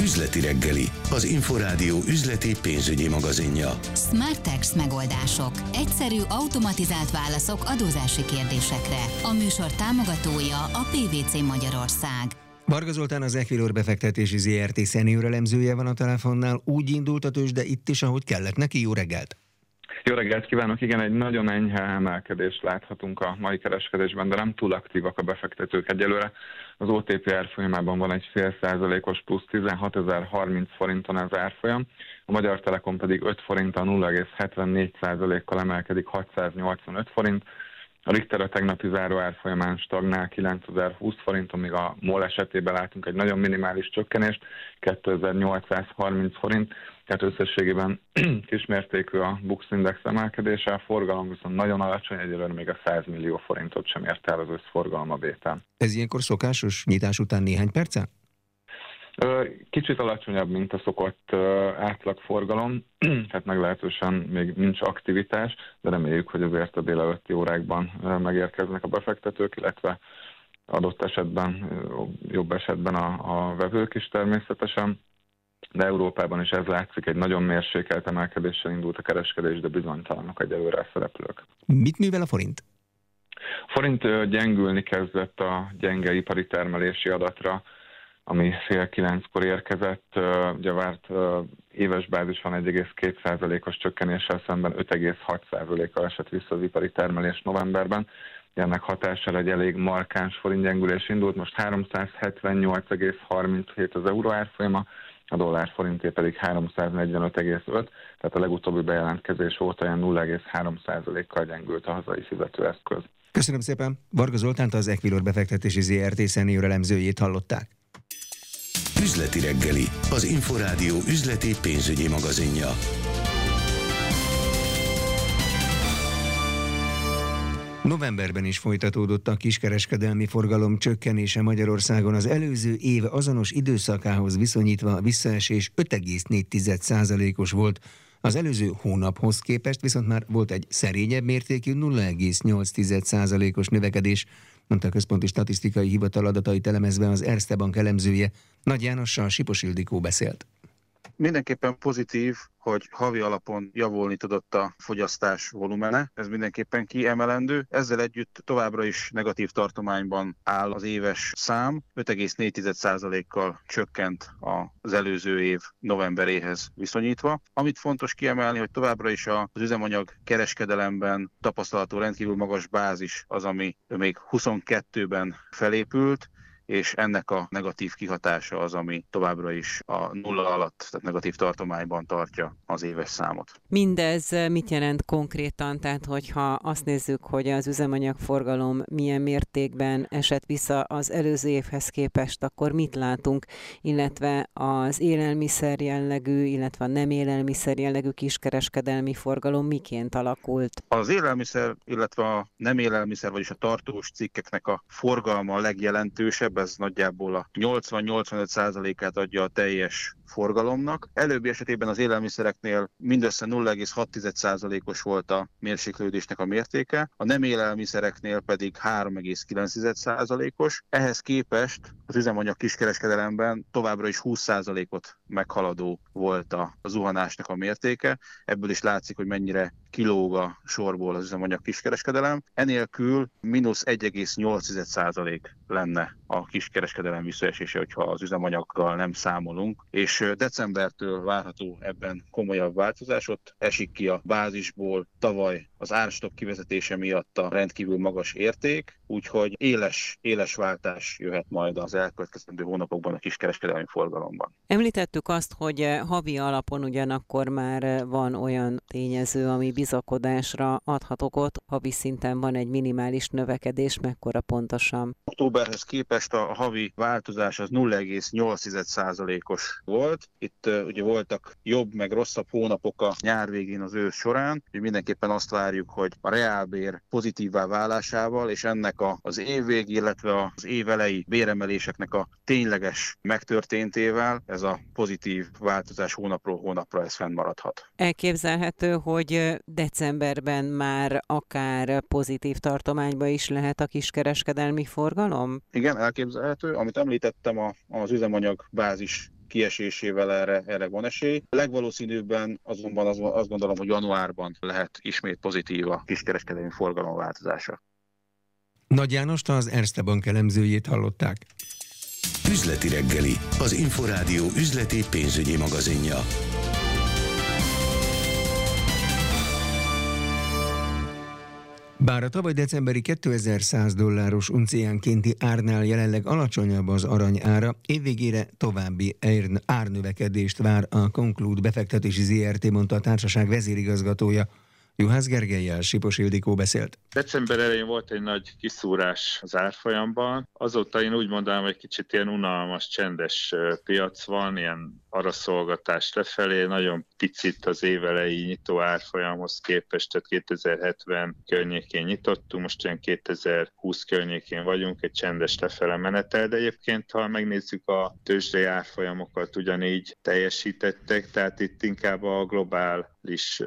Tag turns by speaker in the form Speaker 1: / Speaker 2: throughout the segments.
Speaker 1: Üzleti reggeli, az Inforádió üzleti pénzügyi magazinja.
Speaker 2: Smartex megoldások. Egyszerű, automatizált válaszok adózási kérdésekre. A műsor támogatója a PwC Magyarország.
Speaker 3: Varga Zoltán, az Equilor befektetési ZRT senior elemzője van a telefonnál. Úgy indult a tőzsde itt is, ahogy kellett neki. Jó reggelt!
Speaker 4: Jó reggelt kívánok! Igen, egy nagyon enyhe emelkedést láthatunk a mai kereskedésben, de nem túl aktívak a befektetők egyelőre. Az OTP árfolyamában van egy 0,5%-os plusz, 16.030 forinton az árfolyam, a Magyar Telekom pedig 5 forinttal 0,74%-kal emelkedik, 685 forint. A Richter a tegnapi záró árfolyamán stagnál 9020 forinton, míg a MOL esetében látunk egy nagyon minimális csökkenést, 2830 forint, tehát összességében kismértékű a Bux Index emelkedése, a forgalom viszont nagyon alacsony, egyelőre még a 100 millió forintot sem ért el az összforgalom a bétán.
Speaker 3: Ez ilyenkor szokásos nyitás után néhány percen?
Speaker 4: Kicsit alacsonyabb, mint a szokott átlagforgalom, tehát meglehetősen még nincs aktivitás, de reméljük, hogy azért a délelőtti órákban megérkeznek a befektetők, illetve adott esetben, jobb esetben a vevők is természetesen, de Európában is ez látszik, egy nagyon mérsékelt emelkedéssel indult a kereskedés, de bizonytalanok egyelőre a szereplők.
Speaker 3: Mit művel a forint?
Speaker 4: A forint gyengülni kezdett a gyenge ipari termelési adatra, ami fél 9-kor érkezett, ugye várt éves bázison 1,2%-os csökkenéssel szemben 5,6%-kal esett vissza az ipari termelés novemberben. Ennek hatására egy elég markáns forintgyengülés indult, most 378,37 az euró árfolyama, a dollár forinté pedig 345,5, tehát a legutóbbi bejelentkezés óta ilyen 0,3%-kal gyengült a hazai fizetőeszköz.
Speaker 3: Köszönöm szépen! Varga Zoltánt, az Equilor befektetési ZRT senior elemzőjét hallották.
Speaker 1: Üzleti reggeli, az Inforádió üzleti pénzügyi magazinja.
Speaker 3: Novemberben is folytatódott a kiskereskedelmi forgalom csökkenése Magyarországon. Az előző év azonos időszakához viszonyítva a visszaesés 5,4%-os volt. Az előző hónaphoz képest viszont már volt egy szerényebb mértékű 0,8%-os növekedés, mondta a Központi Statisztikai Hivatal adatait elemezve az Erste Bank elemzője. Nagy Jánossal Sipos Ildikó beszélt.
Speaker 5: Mindenképpen pozitív, hogy havi alapon javulni tudott a fogyasztás volumene, ez mindenképpen kiemelendő. Ezzel együtt továbbra is negatív tartományban áll az éves szám, 5,4%-kal csökkent az előző év novemberéhez viszonyítva. Amit fontos kiemelni, hogy továbbra is az üzemanyag kereskedelemben tapasztalható rendkívül magas bázis az, ami még 22-ben felépült, és ennek a negatív kihatása az, ami továbbra is a nulla alatt, tehát negatív tartományban tartja az éves számot.
Speaker 6: Mindez mit jelent konkrétan? Tehát, hogyha azt nézzük, hogy az üzemanyagforgalom milyen mértékben esett vissza az előző évhez képest, akkor mit látunk, illetve az élelmiszer jellegű, illetve a nem élelmiszer jellegű kiskereskedelmi forgalom miként alakult?
Speaker 5: Az élelmiszer, illetve a nem élelmiszer, vagyis a tartós cikkeknek a forgalma a legjelentősebb, ez nagyjából a 80-85%-át adja a teljes forgalomnak. Előbbi esetében az élelmiszereknél mindössze 0,6%-os volt a mérséklődésnek a mértéke, a nem élelmiszereknél pedig 3,9%-os. Ehhez képest az üzemanyag kiskereskedelemben továbbra is 20%-ot meghaladó volt a zuhanásnak a mértéke. Ebből is látszik, hogy mennyire kilóg a sorból az üzemanyag kiskereskedelem. Enélkül mínusz 1,8% lenne a kiskereskedelem visszaesése, hogyha az üzemanyaggal nem számolunk, és decembertől várható ebben komolyabb változás, ott esik ki a bázisból tavaly az árstopp kivezetése miatt a rendkívül magas érték, úgyhogy éles váltás jöhet majd az elkövetkezendő hónapokban a kiskereskedelmi forgalomban.
Speaker 6: Említettük azt, hogy havi alapon ugyanakkor már van olyan tényező, ami bizakodásra adhat okot. Havi szinten van egy minimális növekedés, mekkora pontosan?
Speaker 5: Októberhez képest a havi változás az 0,8%-os volt. Itt ugye voltak jobb meg rosszabb hónapok a nyár végén, az ősz során. Mindenképpen azt várjuk, hogy a reálbér pozitívvá válásával és ennek az évvég, illetve az év elejé béremeléseknek a tényleges megtörténtével ez a pozitív változás hónapról hónapra ez fennmaradhat.
Speaker 6: Elképzelhető, hogy decemberben már akár pozitív tartományba is lehet a kiskereskedelmi forgalom?
Speaker 5: Igen, elképzelhető. Amit említettem, az üzemanyag bázis kiesésével erre van esély. A legvalószínűbben azonban azt gondolom, hogy januárban lehet ismét pozitív a kiskereskedelmi forgalom változása.
Speaker 3: Nagy Jánost, az Erste Bank elemzőjét hallották.
Speaker 1: Üzleti reggeli, az Inforádió üzleti pénzügyi magazinja.
Speaker 3: Bár a tavaly decemberi $2100 unciánkénti árnál jelenleg alacsonyabb az arany ára, évvégére további árnövekedést vár a Conclude befektetési ZRT, mondta a társaság vezérigazgatója. Juhász Gergellyel Sipos Ildikó beszélt.
Speaker 7: December elején volt egy nagy kiszúrás az árfolyamban. Azóta én úgy mondanám, hogy kicsit ilyen unalmas, csendes piac van, ilyen araszolgatás lefelé, nagyon picit az évelei nyitó árfolyamhoz képest, tehát 2070 környékén nyitottunk, most olyan 2020 környékén vagyunk, egy csendes lefele menetel, de egyébként, ha megnézzük a tőzsdei árfolyamokat, ugyanígy teljesítettek, tehát itt inkább a globális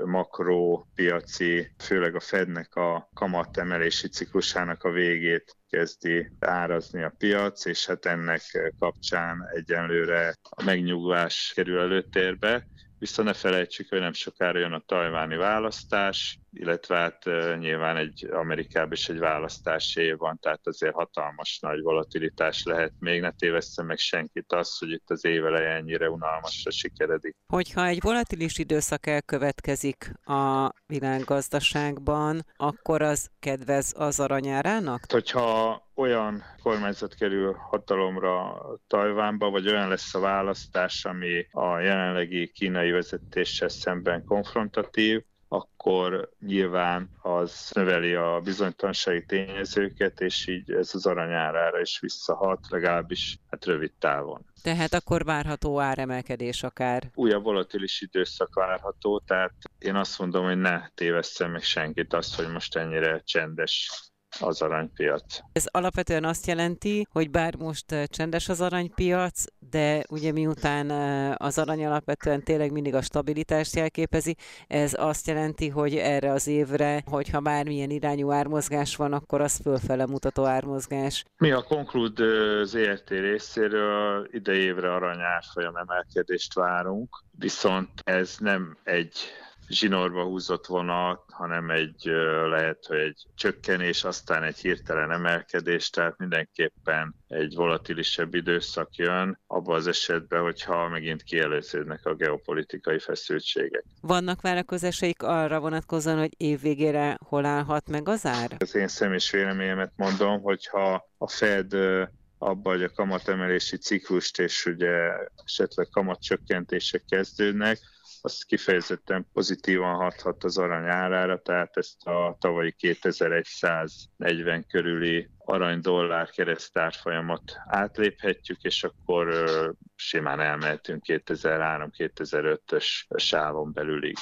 Speaker 7: makrópiaci, főleg a Fednek a kamatemelési ciklusának a végét kezdi árazni a piac, és hát ennek kapcsán egyenlőre a megnyugvás kerül előtérbe. Viszont ne felejtsük, hogy nem sokára jön a tajváni választás, illetve hát nyilván Amerikában is egy választási év van, tehát azért hatalmas nagy volatilitás lehet. Még ne tévesszen meg senkit az, hogy itt az év eleje ennyire unalmasra sikeredik.
Speaker 6: Hogyha egy volatilis időszak elkövetkezik a világgazdaságban, akkor az kedvez az aranyárának?
Speaker 7: Hogyha olyan kormányzat kerül hatalomra Tajvánba, vagy olyan lesz a választás, ami a jelenlegi kínai vezetéssel szemben konfrontatív, akkor nyilván az növeli a bizonytalansági tényezőket, és így ez az aranyárára is visszahat, legalábbis hát rövid távon.
Speaker 6: Tehát akkor várható áremelkedés akár?
Speaker 7: Újabb volatilis időszak várható, tehát én azt mondom, hogy ne tévesszem meg senkit azt, hogy most ennyire csendes az aranypiac.
Speaker 6: Ez alapvetően azt jelenti, hogy bár most csendes az aranypiac, de ugye miután az arany alapvetően tényleg mindig a stabilitást jelképezi, ez azt jelenti, hogy erre az évre, hogyha bármilyen irányú ármozgás van, akkor az fölfele mutató ármozgás.
Speaker 7: Mi a Conclude ZRT részéről idei évre arany árfolyam emelkedést várunk, viszont ez nem egy zsinórba húzott vonat, hanem lehet, hogy egy csökkenés, aztán egy hirtelen emelkedés, tehát mindenképpen egy volatilisebb időszak jön, abban az esetben, hogyha megint kielőződnek a geopolitikai feszültségek.
Speaker 6: Vannak várakozásaik arra vonatkozóan, hogy évvégére hol állhat meg az ár?
Speaker 7: Az én személyes véleményemet mondom, hogyha a Fed abban, hogy a kamatemelési ciklust és ugye esetleg kamatcsökkentések kezdődnek, az kifejezetten pozitívan hathat az arany árára, tehát ezt a tavalyi 2140 körüli arany-dollár keresztárfolyamot átléphetjük, és akkor simán elmehetünk 2003-2005-ös sávon belülig.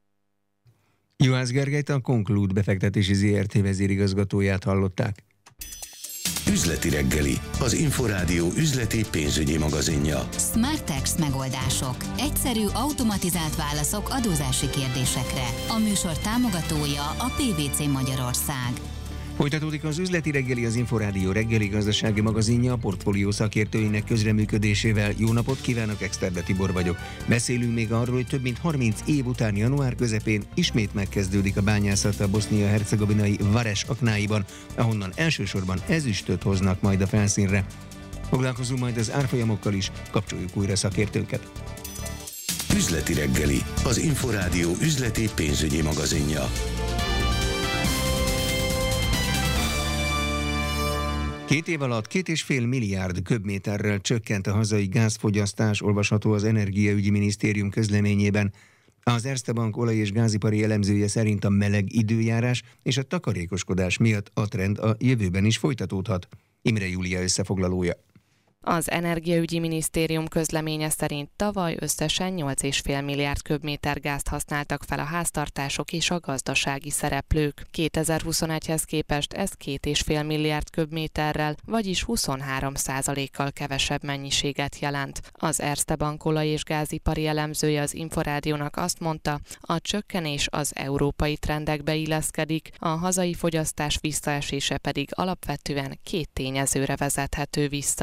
Speaker 3: Juhász Gergelyt, a Conclude befektetési ZRT vezérigazgatóját hallották.
Speaker 1: Üzleti reggeli, az Inforádió üzleti pénzügyi magazinja.
Speaker 2: Smartex megoldások. Egyszerű, automatizált válaszok adózási kérdésekre. A műsor támogatója a PwC Magyarország.
Speaker 3: Folytatódik az üzleti reggeli, az Inforádió reggeli gazdasági magazinja a portfólió szakértőinek közreműködésével. Jó napot kívánok, Exterde Tibor vagyok. Beszélünk még arról, hogy több mint 30 év után január közepén ismét megkezdődik a bányászat a bosznia-hercegovinai Vares aknáiban, ahonnan elsősorban ezüstöt hoznak majd a felszínre. Foglalkozunk majd az árfolyamokkal is, kapcsoljuk újra szakértőnket.
Speaker 1: Üzleti reggeli, az Inforádió üzleti pénzügyi magazinja.
Speaker 3: 2 év alatt 2,5 milliárd köbméterrel csökkent a hazai gázfogyasztás, olvasható az Energiaügyi Minisztérium közleményében. Az Erste Bank olaj- és gázipari elemzője szerint a meleg időjárás és a takarékoskodás miatt a trend a jövőben is folytatódhat. Imre Júlia összefoglalója.
Speaker 8: Az Energiaügyi Minisztérium közleménye szerint tavaly összesen 8,5 milliárd köbméter gázt használtak fel a háztartások és a gazdasági szereplők. 2021-hez képest ez 2,5 milliárd köbméterrel, vagyis 23%-kal kevesebb mennyiséget jelent. Az Erste Bank olaj- és gázipari elemzője az Inforádiónak azt mondta, a csökkenés az európai trendekbe illeszkedik, a hazai fogyasztás visszaesése pedig alapvetően 2 tényezőre vezethető vissza.
Speaker 5: Egyrészt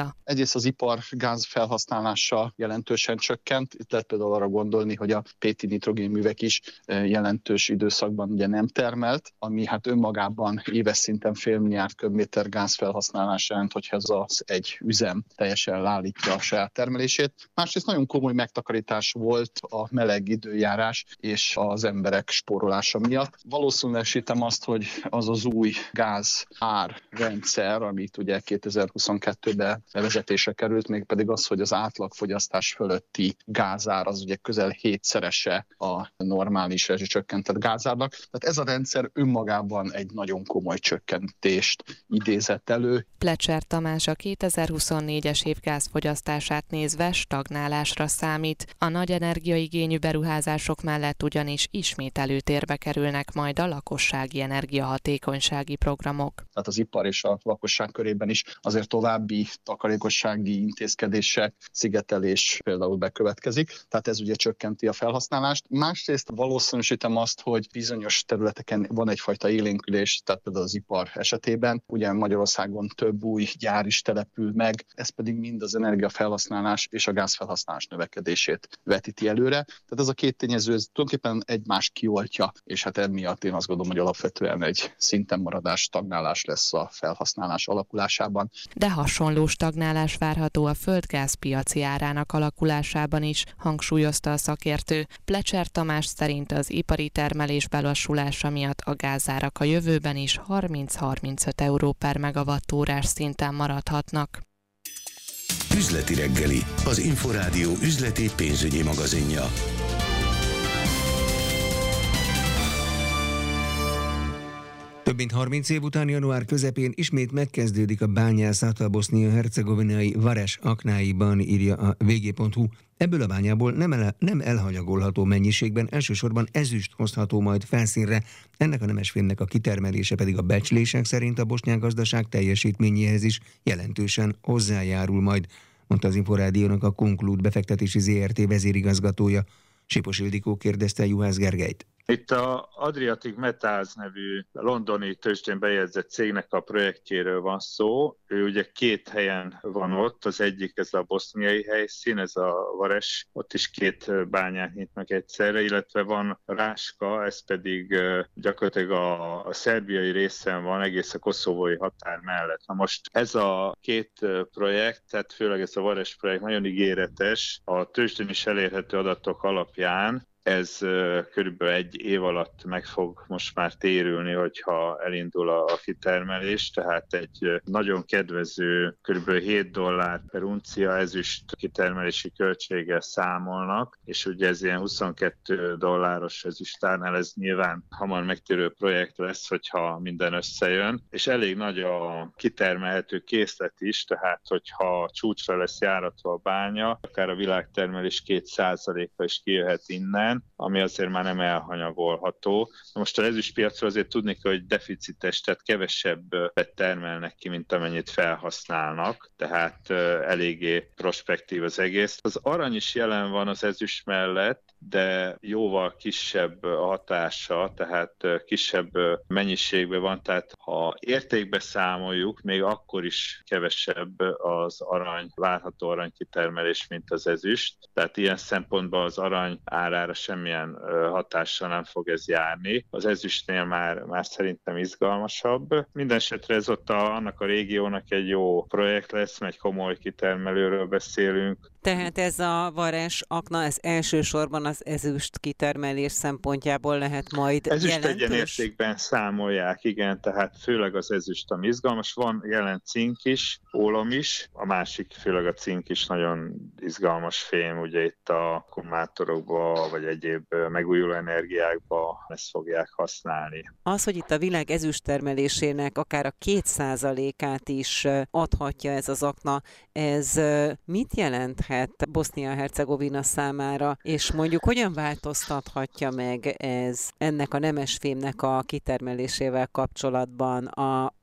Speaker 9: Másrészt az ipar gáz felhasználása jelentősen csökkent. Itt lehet például arra gondolni, hogy a PT nitrogénművek is jelentős időszakban ugye nem termelt, ami hát önmagában éves szinten fél milliárd köbméter gáz felhasználás jelent, hogyha ez az egy üzem teljesen leállítja a saját termelését. Másrészt nagyon komoly megtakarítás volt a meleg időjárás és az emberek spórolása miatt. Valószínűsítem azt, hogy az az új gáz árrendszer, amit ugye 2022-ben bevezetésre került, mégpedig az, hogy az átlagfogyasztás fölötti gázár az ugye közel 7-szerese a normális rezsicsökkentett gázárnak. Tehát ez a rendszer önmagában egy nagyon komoly csökkentést idézett elő.
Speaker 8: Plecser Tamás a 2024-es év gázfogyasztását nézve stagnálásra számít. A nagy energiaigényű beruházások mellett ugyanis ismét előtérbe kerülnek majd a lakossági energiahatékonysági programok.
Speaker 9: Tehát az ipar és a lakosság körében is azért további takarékossági intézkedések, szigetelés például bekövetkezik. Tehát ez ugye csökkenti a felhasználást. Másrészt valószínűsítem azt, hogy bizonyos területeken van egyfajta élénkülés, tehát például az ipar esetében. Ugye Magyarországon több új gyár is települ meg, ez pedig mind az energiafelhasználás és a gázfelhasználás növekedését vetíti előre. Tehát ez a két tényező ez tulajdonképpen egymást kioltja, és hát emiatt én azt gondolom, hogy alapvetően egy szinten maradás, stagnálás lesz a felhasználás alakulásában.
Speaker 8: De hasonló stagnálás várható a földgázpiaci árának alakulásában is, hangsúlyozta a szakértő. Plecser Tamás szerint az ipari termelés belassulása miatt a gázárak a jövőben is 30-35 euró per megawattórás szinten maradhatnak.
Speaker 1: Üzleti reggeli, az Inforádió üzleti pénzügyi magazinja.
Speaker 3: Több mint 30 év után január közepén ismét megkezdődik a bányászat a bosznia-hercegovinai Vares aknáiban, írja a vg.hu. Ebből a bányából nem elhanyagolható mennyiségben elsősorban ezüst hozható majd felszínre, ennek a nemesfémnek a kitermelése pedig a becslések szerint a bosnyák gazdaság teljesítményéhez is jelentősen hozzájárul majd, mondta az Inforádiónak a Conclude befektetési ZRT vezérigazgatója. Sipos Ildikó kérdezte Juhász Gergelyt.
Speaker 7: Itt a Adriatic Metals nevű londoni tőzsdén bejegyzett cégnek a projektjéről van szó. Ő ugye két helyen van ott, az egyik ez a boszniai helyszín, ez a Vares, ott is két bányát nyitnak egyszerre, illetve van Ráska, ez pedig gyakorlatilag a szerbiai részen van, egész a koszovói határ mellett. Na most ez a két projekt, tehát főleg ez a Vares projekt nagyon ígéretes, a tőzsdén is elérhető adatok alapján. Ez körülbelül egy év alatt meg fog most már térülni, hogyha elindul a kitermelés, tehát egy nagyon kedvező, körülbelül $7 per uncia ezüst kitermelési költséggel számolnak, és ugye ez ilyen $22 ezüstárnál, ez nyilván hamar megtérő projekt lesz, hogyha minden összejön, és elég nagy a kitermelhető készlet is, tehát hogyha csúcsra lesz járatva a bánya, akár a világtermelés 2%-a is kijöhet innen, ami azért már nem elhanyagolható. Most az ezüstpiacról azért tudni kell, hogy deficites, tehát kevesebbet termelnek ki, mint amennyit felhasználnak, tehát eléggé prospektív az egész. Az arany is jelen van az ezüst mellett, de jóval kisebb a hatása, tehát kisebb mennyiségben van, tehát ha értékbe számoljuk, még akkor is kevesebb az várható aranykitermelés, mint az ezüst. Tehát ilyen szempontból az arany árára semmilyen hatással nem fog ez járni. Az ezüstnél már szerintem izgalmasabb. Mindenesetre ez ott annak a régiónak egy jó projekt lesz, egy komoly kitermelőről beszélünk.
Speaker 6: Tehát ez a Vares akna, ez elsősorban az ezüst kitermelés szempontjából lehet majd
Speaker 7: ezüst
Speaker 6: jelentős?
Speaker 7: Egyenértékben számolják, igen, tehát főleg az ezüst, ami izgalmas. Van jelen cink is, ólom is, a másik, főleg a cink is nagyon izgalmas fém, ugye itt a akkumulátorokba, vagy egyéb megújuló energiákba ezt fogják használni.
Speaker 6: Az, hogy itt a világ ezüst termelésének akár a 2%-át is adhatja ez az akna, ez mit jelenthet Bosznia-Hercegovina számára, és mondjuk hogyan változtathatja meg ez ennek a nemesfémnek a kitermelésével kapcsolatban a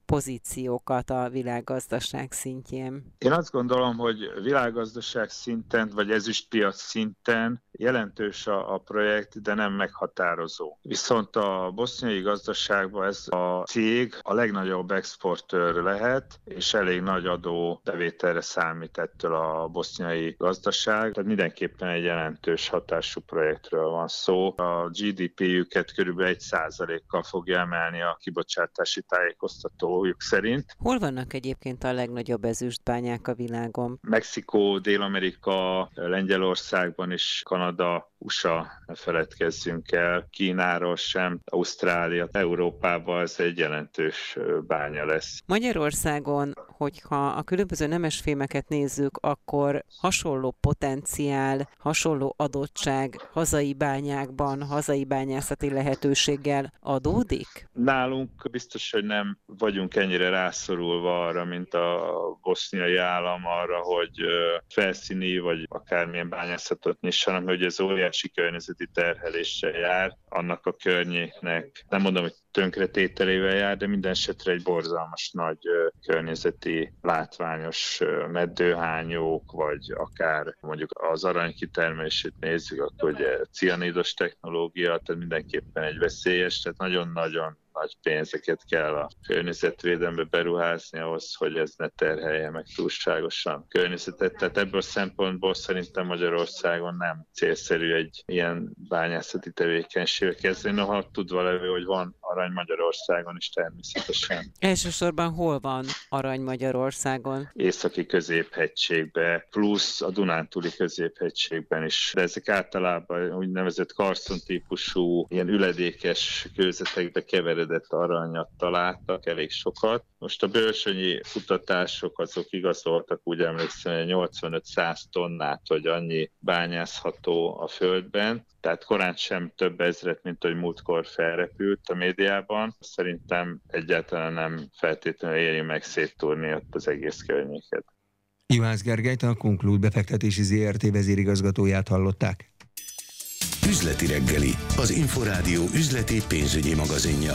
Speaker 6: pozíciókat a világgazdaság szintjén?
Speaker 7: Én azt gondolom, hogy világgazdaság szinten, vagy ezüstpiac szinten jelentős a projekt, de nem meghatározó. Viszont a boszniai gazdaságban ez a cég a legnagyobb exportőr lehet, és elég nagy adóbevételre számít ettől a boszniai gazdaság. Tehát mindenképpen egy jelentős hatású projektről van szó. A GDP-jüket kb. 1%-kal fogja emelni a kibocsátási tájékoztatójuk szerint.
Speaker 6: Hol vannak egyébként a legnagyobb ezüstbányák a világon?
Speaker 7: Mexikó, Dél-Amerika, Lengyelországban is, Kanada, USA, ne feledkezzünk el, Kínáról sem, Ausztrália, Európában ez egy jelentős bánya lesz.
Speaker 6: Magyarországon, hogyha a különböző nemesfémeket nézzük, akkor hasonló potenciál, hasonló adottság hazai bányákban, hazai bányászati lehetőséggel adódik?
Speaker 7: Nálunk biztos, hogy nem vagyunk ennyire rászorulva arra, mint a boszniai állam arra, hogy felszíni vagy akármilyen bányászatot nyissanak, hogy ez óriási környezeti terheléssel jár, annak a környéknek, nem mondom, hogy tönkretételével jár, de minden esetre egy borzalmas nagy környezeti látványos meddőhányók, vagy akár mondjuk az arany kitermelését nézzük, akkor ugye cianidos technológia, tehát mindenképpen egy veszélyes, tehát nagyon-nagyon nagy pénzeket kell a környezetvédelembe beruházni ahhoz, hogy ez ne terhelje meg túlságosan környezetet. Tehát ebből a szempontból szerintem Magyarországon nem célszerű egy ilyen bányászati tevékenységre kezdeni, noha tudva levő, hogy van arany Magyarországon is természetesen.
Speaker 6: Elsősorban hol van arany Magyarországon?
Speaker 7: Északi középhegységben, plusz a Dunántúli középhegységben is. De ezek általában úgynevezett karszon típusú, ilyen üledékes kőzetekbe keveredett aranyat találtak, elég sokat. Most a bőrsönyi kutatások azok igazoltak, úgy emlékszem, 85-100 tonnát, hogy annyi bányászható a földben, tehát korán sem több ezret, mint hogy múltkor felrepült a médiában. Szerintem egyáltalán nem feltétlenül éri meg széttúrni ott az egész környéket.
Speaker 3: Juhász Gergelyt, a Conclude befektetési ZRT vezérigazgatóját hallották.
Speaker 1: Üzleti reggeli, az Inforádió üzleti pénzügyi magazinja.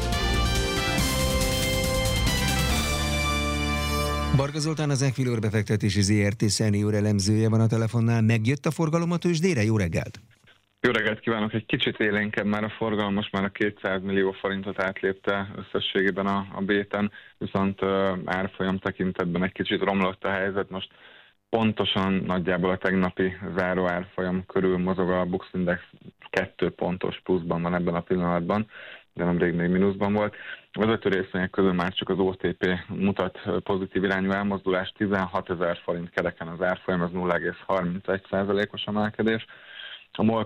Speaker 3: Barga Zoltán, az Equilor befektetési ZRT senior elemzője van a telefonnál. Megjött a forgalom a tőzsdére? Jó reggelt!
Speaker 4: Jó reggelt kívánok! Egy kicsit élénkebb már a forgalom, most már a 200 millió forintot átlépte összességében a B-ten, viszont árfolyam tekintetben egy kicsit romlott a helyzet. Most pontosan nagyjából a tegnapi záró árfolyam körül mozog, a Bux Index 2 pontos pluszban van ebben a pillanatban, de nemrég még mínuszban volt. A vezető részvények közül már csak az OTP mutat pozitív irányú elmozdulást, 16 000 forint kereken az árfolyam, az 0,31%-os emelkedés. A MOL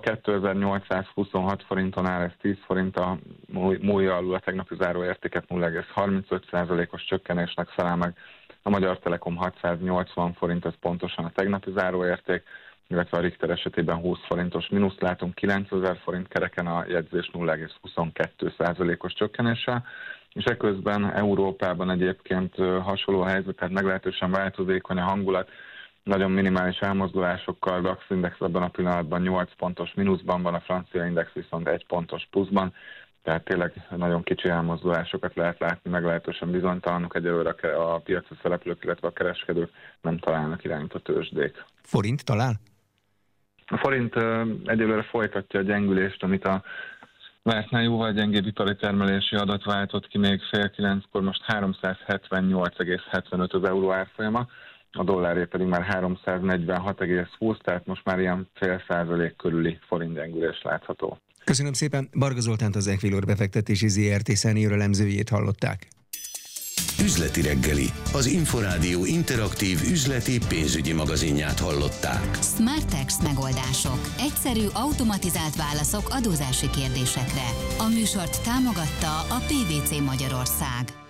Speaker 4: 2826 forinton áll, ez 10 forint a múlja alul a tegnapi záróértéket 0,35%-os csökkenésnek felel meg. A Magyar Telekom 680 forint, ez pontosan a tegnapi záróérték, illetve a Richter esetében 20 forintos mínuszt látunk, 9000 forint kereken a jegyzés 0,22%-os csökkenéssel, és eközben Európában egyébként hasonló helyzet, tehát meglehetősen változékony a hangulat, nagyon minimális elmozdulásokkal, DAX Index ebben a pillanatban 8 pontos mínuszban van, a francia index viszont 1 pontos pluszban, tehát tényleg nagyon kicsi elmozdulásokat lehet látni, meglehetősen bizonytalanok egyelőre a piaci szereplők, illetve a kereskedők nem találnak irányt a tőzsdék.
Speaker 3: Forint talál?
Speaker 4: A forint egyelőre folytatja a gyengülést, amit a vártnál jóval gyengébb ipari termelési adat váltott ki még fél 9-kor, most 378,75 az euró árfolyama, a dolláré pedig már 346,20, tehát most már ilyen fél százalék körüli forint gyengülés látható.
Speaker 3: Köszönöm szépen, Barga Zoltánt, az Equilor befektetési ZRT senior elemzőjét hallották.
Speaker 1: Üzleti reggeli, az Inforádió interaktív üzleti pénzügyi magazinját hallották.
Speaker 2: Smartex megoldások. Egyszerű, automatizált válaszok adózási kérdésekre. A műsort támogatta a PwC Magyarország.